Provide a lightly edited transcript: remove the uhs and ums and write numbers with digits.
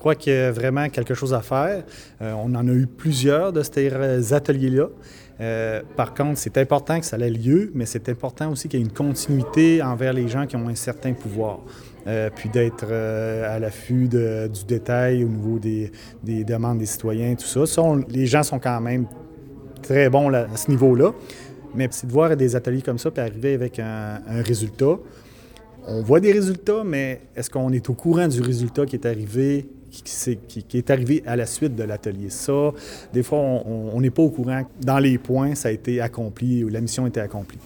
crois qu'il y a vraiment quelque chose à faire. On en a eu plusieurs de ces ateliers-là. Par contre, c'est important que ça ait lieu, mais c'est important aussi qu'il y ait une continuité envers les gens qui ont un certain pouvoir. Puis d'être à l'affût du détail au niveau des demandes des citoyens, tout ça. Les gens sont quand même très bons à ce niveau-là, mais c'est de voir des ateliers comme ça puis arriver avec un résultat. On voit des résultats, mais est-ce qu'on est au courant du résultat qui est arrivé, qui est arrivé à la suite de l'atelier? Ça, des fois, on n'est pas au courant. Dans les points, ça a été accompli ou la mission a été accomplie.